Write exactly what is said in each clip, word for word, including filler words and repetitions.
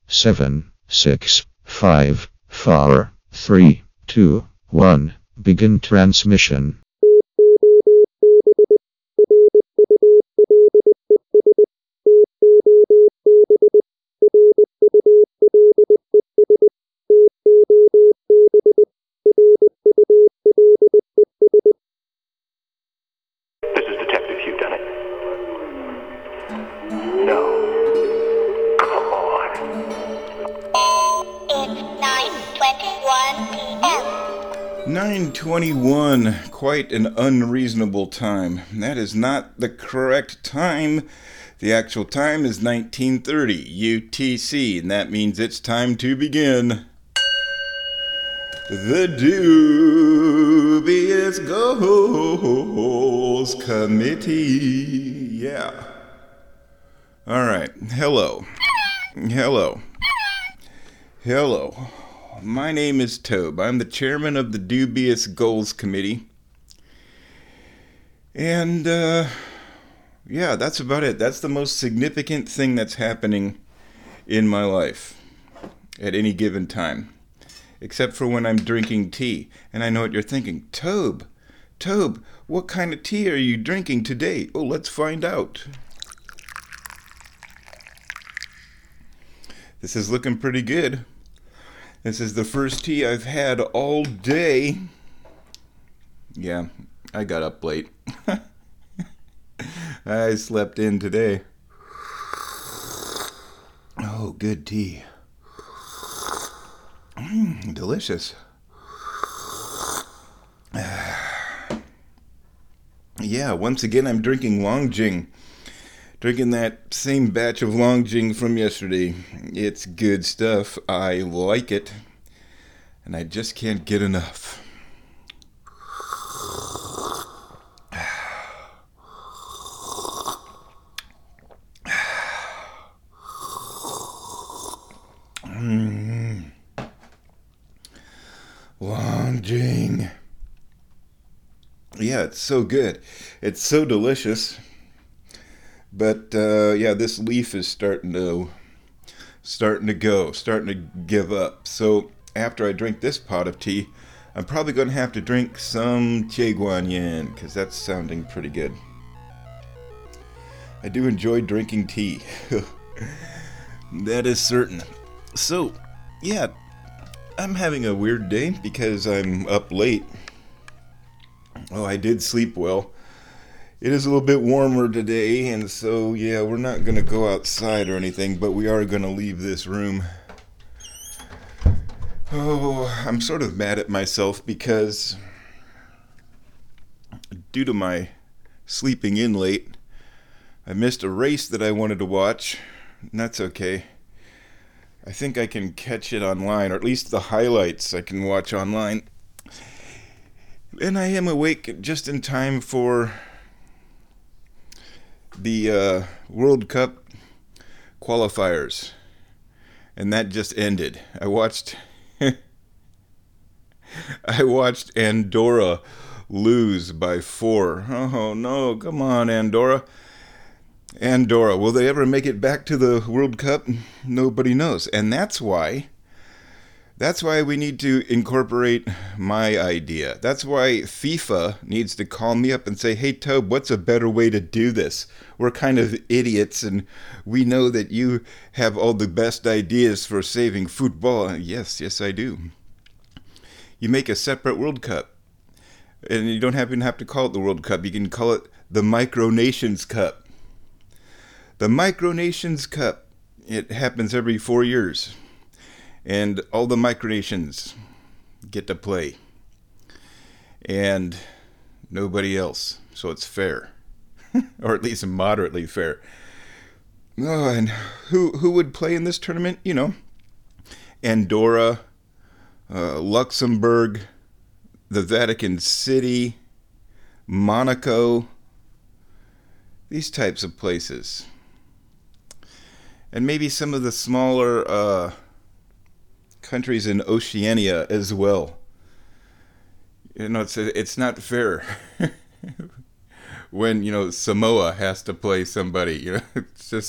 seven, six, five, four, three, two, one. Begin transmission. This is Detective Hugh Dennett. No. Come on. It's nine twenty-one p m nine twenty-one, quite an unreasonable time. That is not the correct time. The actual time is nineteen thirty U T C, and that means it's time to begin the Dubious Goals Committee. Yeah. All right. Hello. Hello. Hello. My name is Tobe. I'm the chairman of the Dubious Goals Committee. And, uh, yeah, that's about it. That's the most significant thing that's happening in my life at any given time. Except for when I'm drinking tea. And I know what you're thinking. Tobe, Tobe, what kind of tea are you drinking today? Oh, let's find out. This is looking pretty good. This is the first tea I've had all day. Yeah, I got up late. I slept in today. Oh, good tea. Mm, delicious. Yeah, once again I'm drinking Longjing. Drinking that same batch of Longjing from yesterday. It's good stuff. I like it. And I just can't get enough. Mm. Longjing. Yeah, it's so good. It's so delicious. But, uh, yeah, this leaf is starting to, starting to go, starting to give up. So, after I drink this pot of tea, I'm probably going to have to drink some Che Guan Yin, because that's sounding pretty good. I do enjoy drinking tea. That is certain. So, yeah, I'm having a weird day because I'm up late. Oh, I did sleep well. It is a little bit warmer today, and so, yeah, we're not going to go outside or anything, but we are going to leave this room. Oh, I'm sort of mad at myself because due to my sleeping in late, I missed a race that I wanted to watch, and that's okay. I think I can catch it online, or at least the highlights I can watch online. And I am awake just in time for the uh, World Cup qualifiers, and that just ended. I watched I watched Andorra lose by four. Oh no, come on, Andorra. Andorra, will they ever make it back to the World Cup? Nobody knows. And that's why That's why we need to incorporate my idea. That's why FIFA needs to call me up and say, hey, Tobe, what's a better way to do this? We're kind of idiots, and we know that you have all the best ideas for saving football. Yes, yes, I do. You make a separate World Cup. And you don't even have to call it the World Cup. You can call it the Micronations Cup. The Micronations Cup. It happens every four years. And all the micronations get to play. And nobody else. So it's fair. Or at least moderately fair. Oh, and who who would play in this tournament? You know, Andorra, uh, Luxembourg, the Vatican City, Monaco. These types of places. And maybe some of the smaller uh, countries in Oceania as well. You know, it's it's not fair when, you know, Samoa has to play somebody. You know, it's just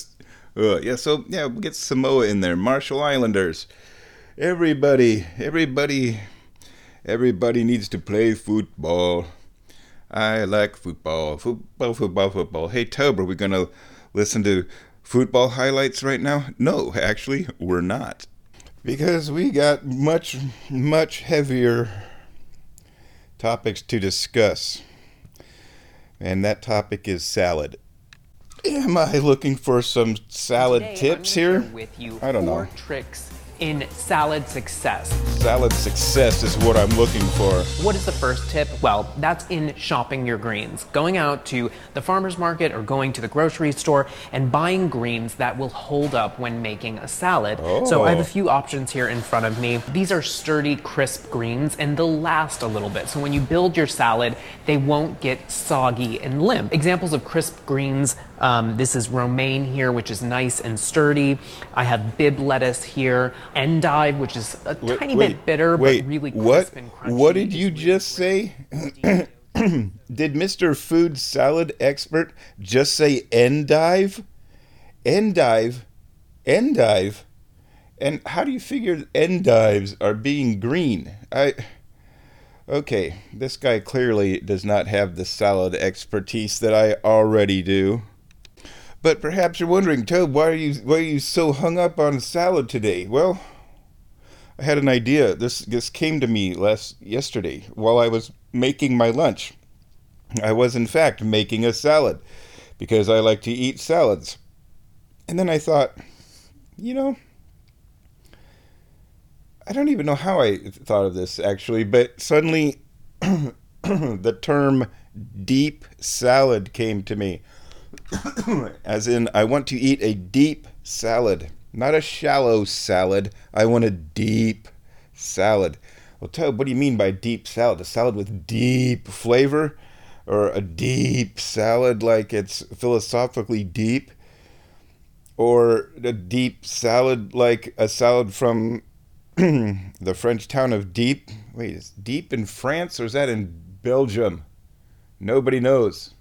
Uh, yeah, so, yeah, we'll get Samoa in there. Marshall Islanders. Everybody, everybody, everybody needs to play football. I like football. Football, football, football. Hey, Tobe, are we going to listen to football highlights right now? No, actually, we're not. Because we got much, much heavier topics to discuss. And that topic is salad. Am I looking for some salad Today, tips I'm gonna here? share with you I don't four know. tricks in salad success. Salad success is what I'm looking for. What is the first tip? Well, that's in shopping your greens. Going out to the farmer's market or going to the grocery store and buying greens that will hold up when making a salad. Oh. So I have a few options here in front of me. These are sturdy, crisp greens and they'll last a little bit. So when you build your salad, they won't get soggy and limp. Examples of crisp greens, um, this is romaine here, which is nice and sturdy. I have bib lettuce here. Endive, which is a Wait, tiny wait, bit bitter, wait, but really crisp what? and crunchy. What did you It's really just say? Did Mister Food Salad Expert just say endive? Endive? Endive? And how do you figure endives are being green? I... Okay, this guy clearly does not have the salad expertise that I already do. But perhaps you're wondering, Tobe, why are you why are you so hung up on salad today? Well, I had an idea. This this came to me last yesterday while I was making my lunch. I was in fact making a salad because I like to eat salads. And then I thought, you know, I don't even know how I thought of this actually, but suddenly the term deep salad came to me. As in, I want to eat a deep salad, not a shallow salad. I want a deep salad. Well, Tobe, what do you mean by deep salad? A salad with deep flavor? Or a deep salad like it's philosophically deep? Or a deep salad like a salad from the French town of Dieppe? Wait, is Dieppe in France or is that in Belgium? Nobody knows.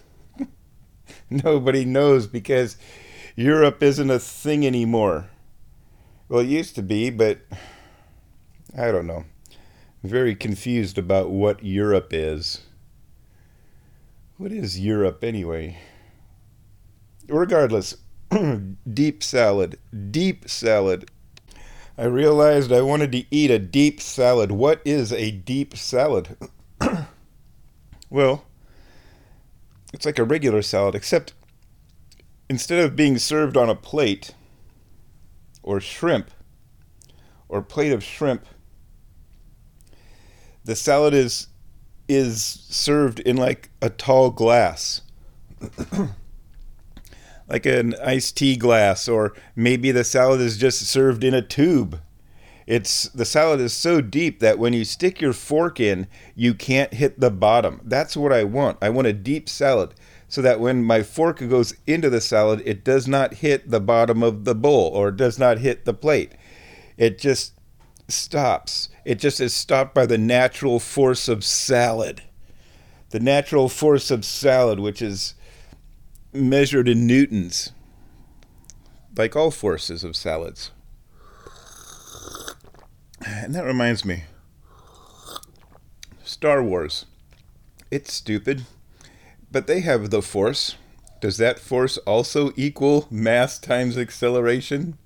Nobody knows because Europe isn't a thing anymore. Well, it used to be, but I don't know. I'm very confused about what Europe is. What is Europe anyway? Regardless, deep salad, deep salad. I realized I wanted to eat a deep salad. What is a deep salad? Well, it's like a regular salad, except instead of being served on a plate or shrimp or plate of shrimp, the salad is is served in like a tall glass. Like an iced tea glass, or maybe the salad is just served in a tube. It's the salad is so deep that when you stick your fork in, you can't hit the bottom. That's what I want. I want a deep salad so that when my fork goes into the salad, it does not hit the bottom of the bowl or does not hit the plate. It just stops. It just is stopped by the natural force of salad. The natural force of salad, which is measured in newtons, like all forces of salads. And that reminds me, Star Wars. It's stupid, but they have the force. Does that force also equal mass times acceleration?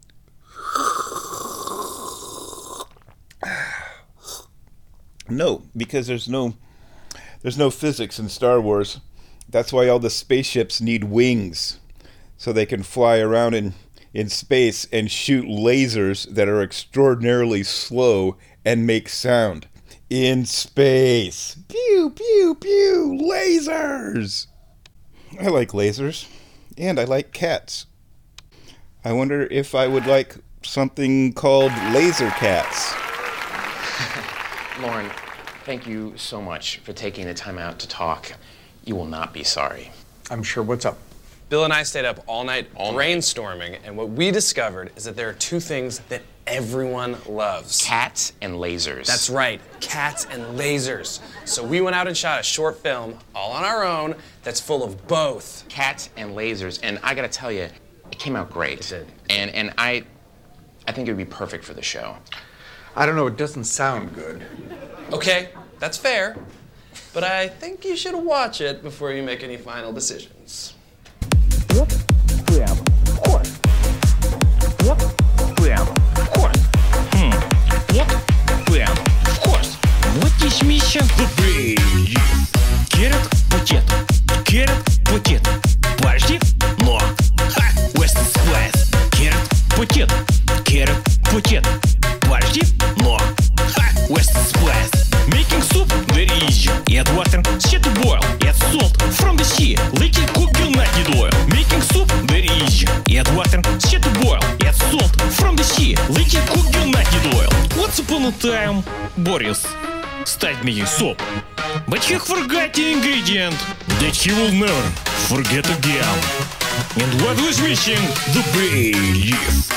No, because there's no there's no physics in Star Wars. That's why all the spaceships need wings, so they can fly around in, in space and shoot lasers that are extraordinarily slow and make sound. In space. Pew, pew, pew, lasers! I like lasers, and I like cats. I wonder if I would like something called laser cats. Lauren, thank you so much for taking the time out to talk. You will not be sorry. I'm sure. What's up? Bill and I stayed up all night all brainstorming, and what we discovered is that there are two things that everyone loves. Cats and lasers. That's right, cats and lasers. So we went out and shot a short film all on our own that's full of both. Cats and lasers. And I gotta tell you, It came out great. It did. And, and I, I think it would be perfect for the show. I don't know, it doesn't sound good. Okay, that's fair. But I think you should watch it before you make any final decisions. What? Прям. Horse. What? Прям. Horse. Hmm. What? Прям. Horse. What is mission? The baby. Carrot, potato. Carrot, potato. Подожди, но. Ха! Western Spice. Carrot, potato. Carrot, potato. Подожди, но. Ха! Western Spice. Making soup very easy. Add water, set to boil. Add salt from the sea. Let it cook till night oil. Making soup very easy. Add water, set to boil. Add salt from the sea. Let it cook till night oil. Once upon a time, Boris started making soup. But he forgot the ingredient that he will never forget again. And what was missing? The bay leaf.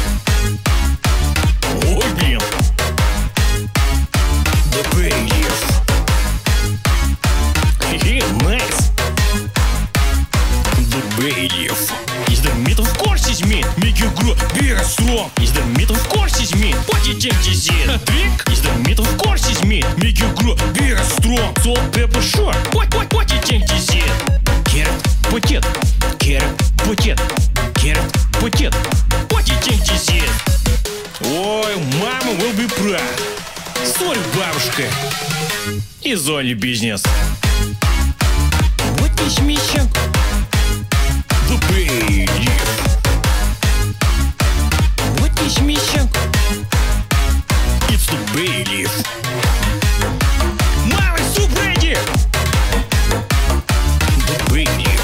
Ой, блин. The bay leaf. Yeah, nice. The bay leaf. Is the meat? Of course is meat. Make you grow big and strong. Is the meat? Of course is meat. What you think is it? Drink? Is the meat? Of course is meat. Make you grow big and strong. Salt, pepper, sure. What, what, what you think is it? Carrot, potato. Carrot, potato. Carrot, potato. What you think is it? Ой, mama will be proud. Sorry, бабушка. It's only business. What is mission? The bay leaf. What is mission? It's the bay leaf. Mama, soup ready! The bay leaf.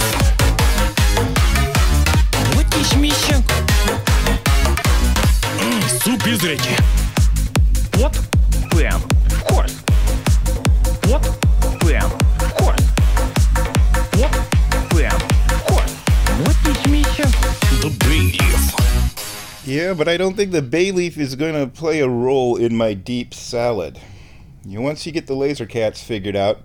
What is mission? Mm, soup is ready. What? Прям. Horse. What? Прям. Horse. What? Прям. Horse. What is mission? The bay leaf. Yeah, but I don't think the bay leaf is going to play a role in my deep salad. You know, once you get the laser cats figured out,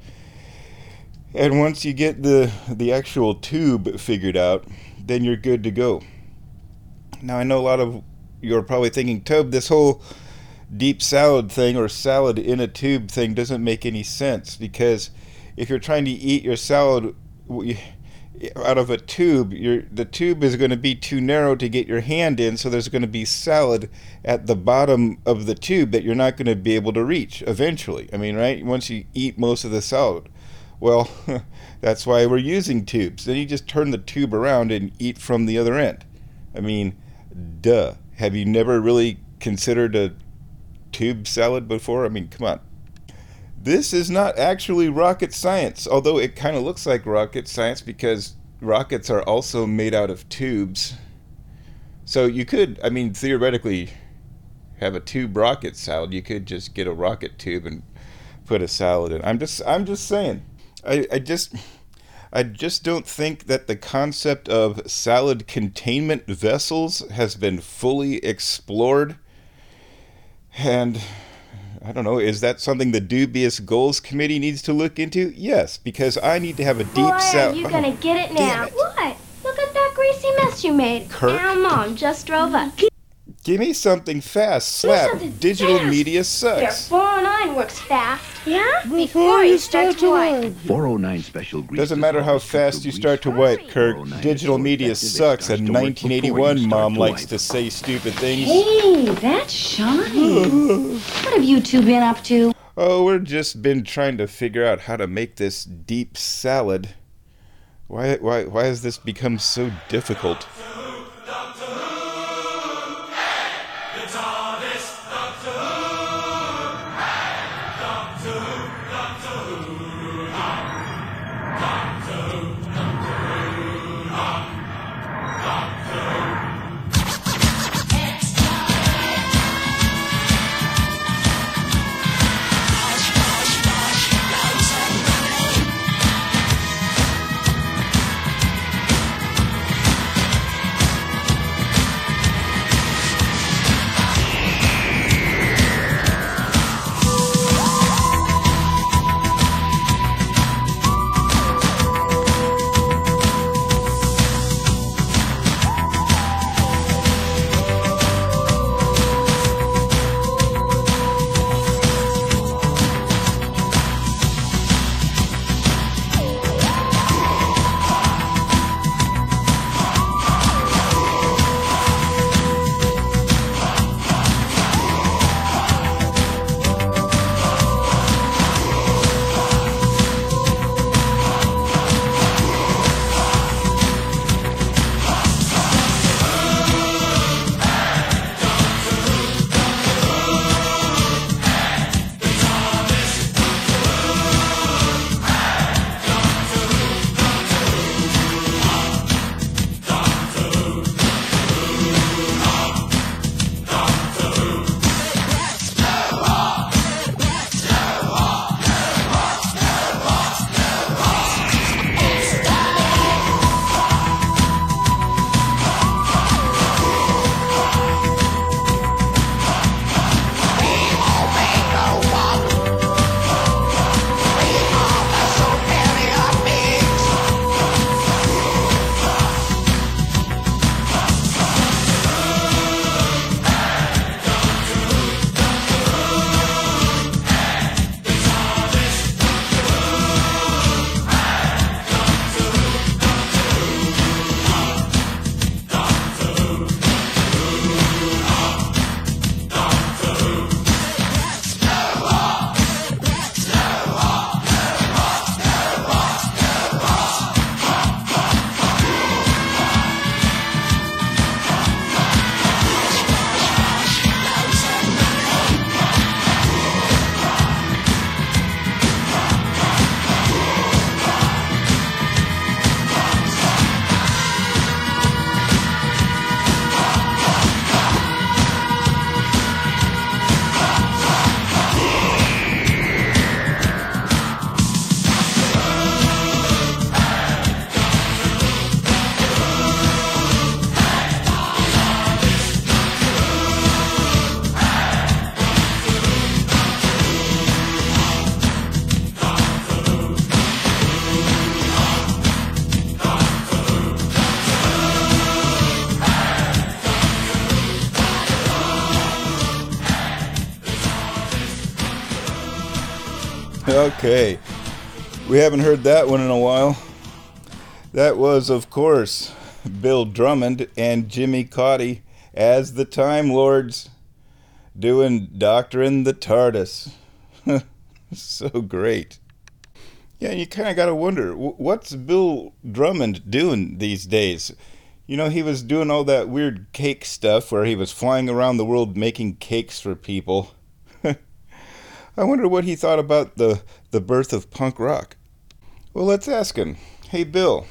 and once you get the the actual tube figured out, then you're good to go. Now, I know a lot of you are probably thinking, Tobe, this whole deep salad thing or salad in a tube thing doesn't make any sense, because if you're trying to eat your salad out of a tube, your the tube is going to be too narrow to get your hand in, so there's going to be salad at the bottom of the tube that you're not going to be able to reach eventually. I mean, right? Once you eat most of the salad. Well, that's why we're using tubes. Then you just turn the tube around and eat from the other end. I mean, duh. Have you never really considered a tube salad before? I mean, come on. This is not actually rocket science, although it kind of looks like rocket science because rockets are also made out of tubes. So you could, I mean, theoretically have a tube rocket salad. You could just get a rocket tube and put a salad in. I'm just I'm just saying. I, I just I just don't think that the concept of salad containment vessels has been fully explored. And I don't know, is that something the Dubious Goals Committee needs to look into? Yes, because I need to have a deep salad. Boy, are you gonna get it now? It. What? Look at that greasy mess you made. Kirk? Our mom just drove up. Give me something fast. Slap. something Digital fast. media Their sucks. four oh nine works fast. Yeah? Before you start to wipe. four oh nine special grease. Doesn't matter how fast you start to wipe, Kirk. Digital media sucks, and nineteen eighty-one Mom likes to say stupid things. Hey, that's shiny. What have you two been up to? Oh, we're just been trying to figure out how to make this deep salad. Why, why, why has this become so difficult? Okay. We haven't heard that one in a while. That was, of course, Bill Drummond and Jimmy Cauty as the Time Lords doing Doctor in the TARDIS. So great. Yeah, you kind of got to wonder, what's Bill Drummond doing these days? You know, he was doing all that weird cake stuff where he was flying around the world making cakes for people. I wonder what he thought about the, the birth of punk rock. Well, let's ask him. Hey, Bill,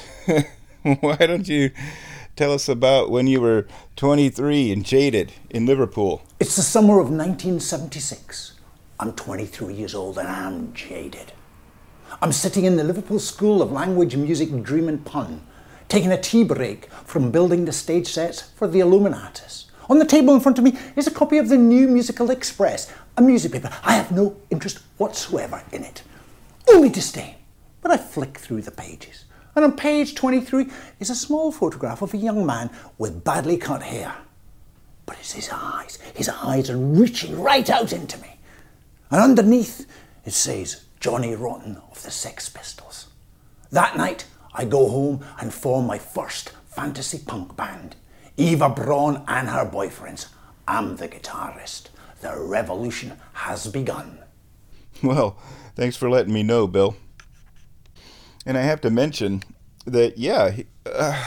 why don't you tell us about when you were twenty-three and jaded in Liverpool? It's the summer of nineteen seventy-six. I'm twenty-three years old and I'm jaded. I'm sitting in the Liverpool School of Language, Music, Dream and Pun, taking a tea break from building the stage sets for the Illuminatus. On the table in front of me is a copy of the New Musical Express, a music paper. I have no interest whatsoever in it, only disdain. But I flick through the pages, and on page twenty-three is a small photograph of a young man with badly cut hair. But it's his eyes. His eyes are reaching right out into me. And underneath it says Johnny Rotten of the Sex Pistols. That night I go home and form my first fantasy punk band. Eva Braun and her boyfriends. I'm the guitarist. The revolution has begun. Well, thanks for letting me know, Bill. And I have to mention that, yeah, he, uh,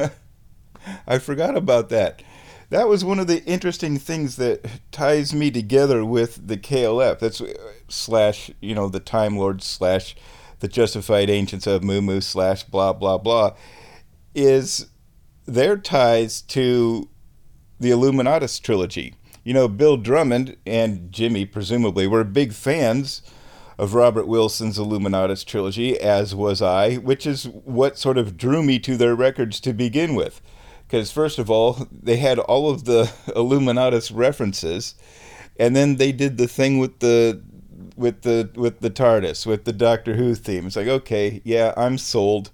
I forgot about that. That was one of the interesting things that ties me together with the K L F. That's slash, you know, the Time Lords slash the Justified Ancients of Moo Moo slash blah, blah, blah, is their ties to the Illuminatus trilogy. You know, Bill Drummond and Jimmy, presumably, were big fans of Robert Wilson's Illuminatus trilogy, as was I, which is what sort of drew me to their records to begin with. Because, first of all, they had all of the Illuminatus references, and then they did the thing with the with the with the TARDIS, with the Doctor Who theme. It's like, okay, yeah, I'm sold.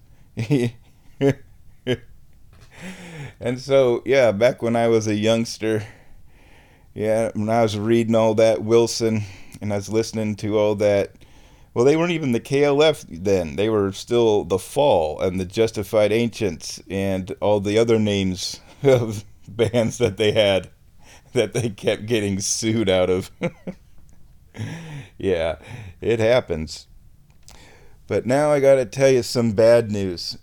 And so, yeah, back when I was a youngster, yeah, when I was reading all that Wilson, and I was listening to all that, well, they weren't even the K L F then. They were still the Fall and the Justified Ancients and all the other names of bands that they had that they kept getting sued out of. Yeah, it happens. But now I got to tell you some bad news.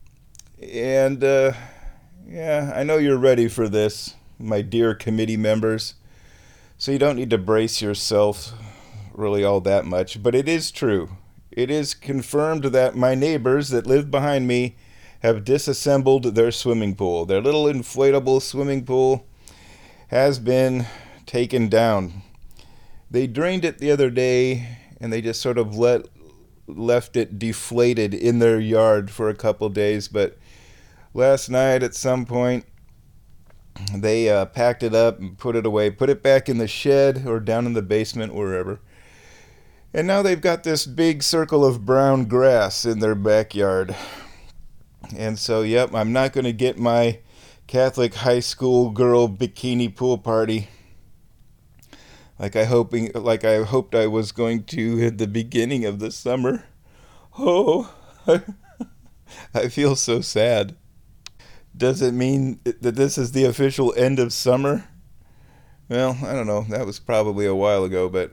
And, uh, yeah, I know you're ready for this, my dear committee members. So you don't need to brace yourself really all that much, but it is true. It is confirmed that my neighbors that live behind me have disassembled their swimming pool. Their little inflatable swimming pool has been taken down. They drained it the other day, and they just sort of let left it deflated in their yard for a couple days, but last night at some point they uh, packed it up and put it away, put it back in the shed or down in the basement, wherever. And now they've got this big circle of brown grass in their backyard. And so, yep, I'm not going to get my Catholic high school girl bikini pool party like I hoping, like I hoped I was going to at the beginning of the summer. Oh, I feel so sad. Does it mean that this is the official end of summer? Well, I don't know. That was probably a while ago, but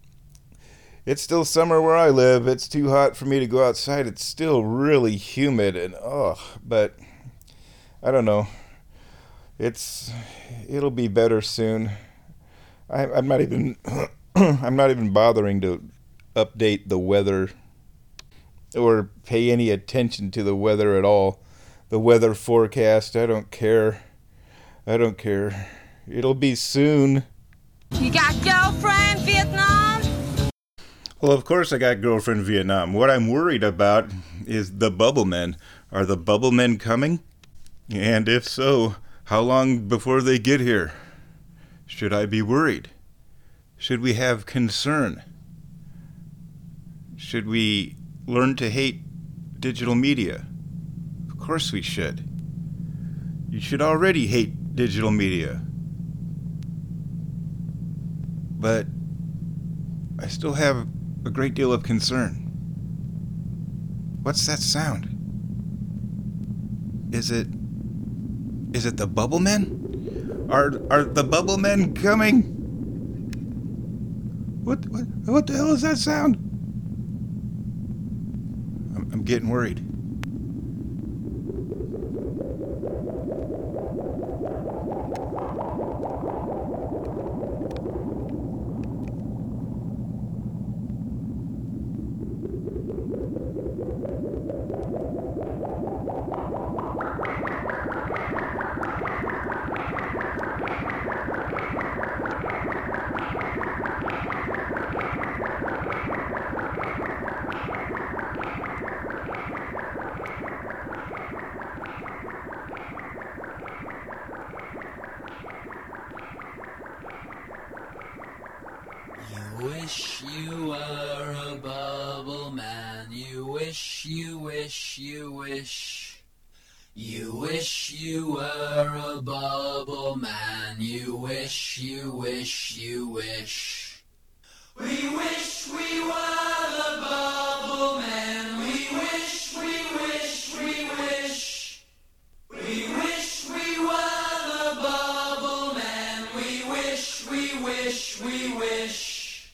it's still summer where I live. It's too hot for me to go outside. It's still really humid and ugh, but I don't know. It's it'll be better soon. I, I'm not even I'm not even bothering to update the weather or pay any attention to the weather at all. The weather forecast, I don't care. I don't care. It'll be soon. You got girlfriend Vietnam? Well, of course I got girlfriend Vietnam. What I'm worried about is the bubble men. Are the bubble men coming? And if so, how long before they get here? Should I be worried? Should we have concern? Should we learn to hate digital media? Of course we should. You should already hate digital media. But I still have a great deal of concern. What's that sound? Is it... Is it the Bubble Men? Are are the Bubble Men coming? What what what the hell is that sound? I'm, I'm getting worried. Wish you were a bubble man. You wish, you wish, you wish. You wish you were a bubble man. You wish, you wish, you wish. We wish we were the bubble man. We wish, we wish, we wish. We wish we were the bubble man. We wish, we wish, we wish.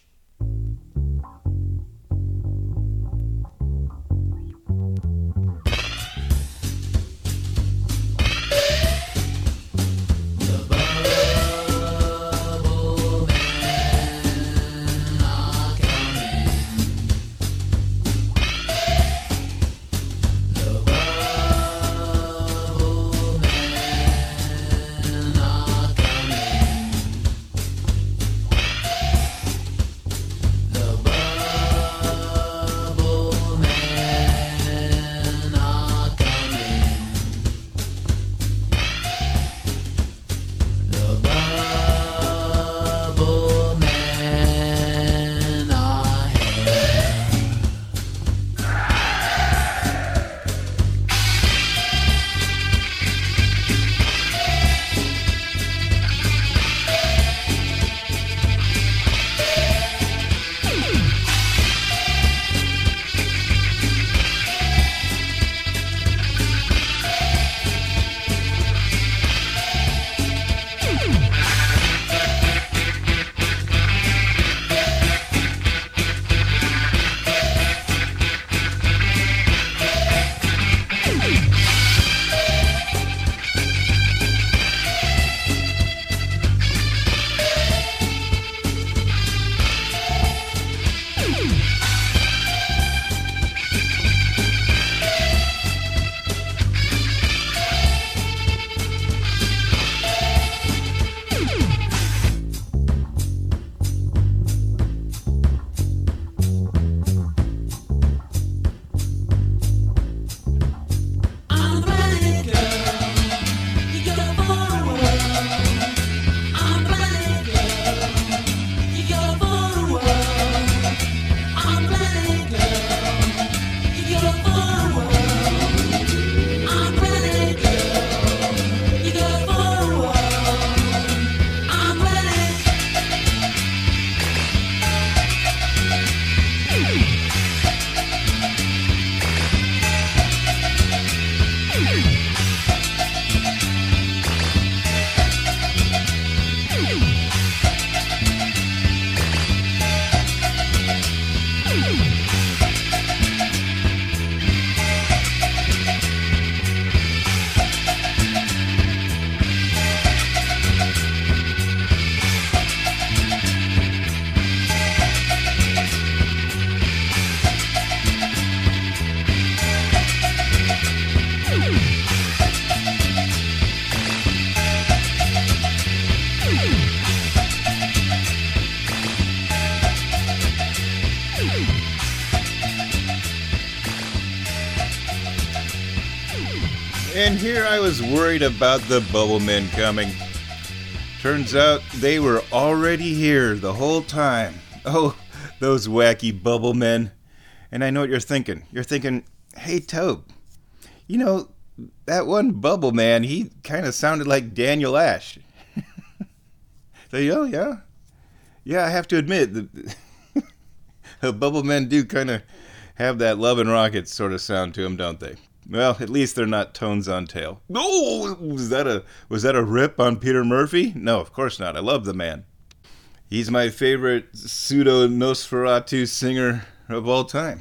And here I was worried about the Bubble Men coming. Turns out they were already here the whole time. Oh, those wacky Bubble Men. And I know what you're thinking. You're thinking, hey, Tobe, you know, that one Bubble Man, he kind of sounded like Daniel Ash. So, oh, yeah. Yeah, I have to admit, the, Bubble men do kind of have that Love and Rockets sort of sound to them, don't they? Well, at least they're not tones on tail. Oh, was that a was that a rip on Peter Murphy? No, of course not. I love the man. He's my favorite pseudo Nosferatu singer of all time.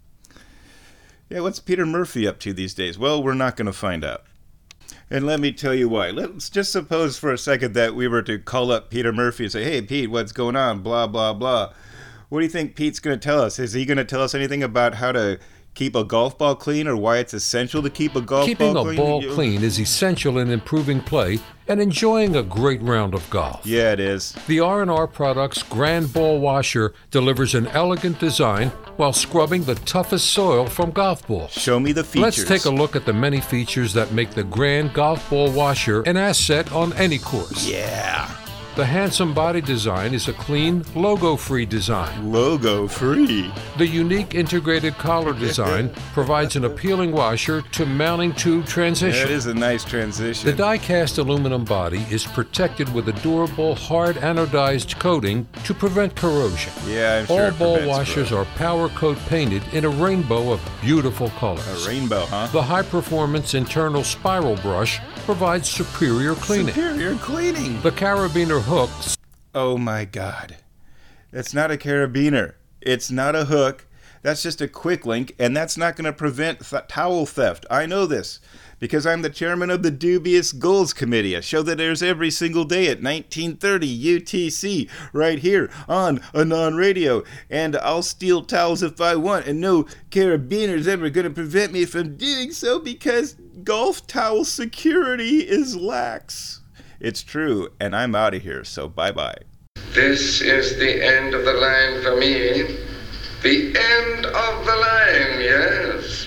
Yeah, what's Peter Murphy up to these days? Well, we're not going to find out. And let me tell you why. Let's just suppose for a second that we were to call up Peter Murphy and say, "Hey, Pete, what's going on? Blah, blah, blah." What do you think Pete's going to tell us? Is he going to tell us anything about how to keep a golf ball clean or why it's essential to keep a golf Keeping ball a clean? ball clean is essential in improving play and enjoying a great round of golf. Yeah, it is. The R and R Products Grand Ball Washer delivers an elegant design while scrubbing the toughest soil from golf balls. Show me the features. Let's take a look at the many features that make the Grand Golf Ball Washer an asset on any course. Yeah. The handsome body design is a clean, logo-free design. Logo-free? The unique integrated collar design provides an appealing washer to mounting tube transition. That is a nice transition. The die-cast aluminum body is protected with a durable, hard anodized coating to prevent corrosion. Yeah, I'm sure All it ball prevents washers are Power Coat painted in a rainbow of beautiful colors. A rainbow, huh? The high-performance internal spiral brush provides superior cleaning. Superior cleaning. The carabiner hooks. Oh my God. It's not a carabiner. It's not a hook. That's just a quick link, and that's not going to prevent th- towel theft. I know this because I'm the chairman of the Dubious Goals Committee, a show that airs every single day at nineteen thirty U T C right here on Anon Radio. And I'll steal towels if I want, and no carabiner's ever going to prevent me from doing so because golf towel security is lax. It's true, and I'm out of here, so bye-bye. This is the end of the line for me. The end of the line, yes.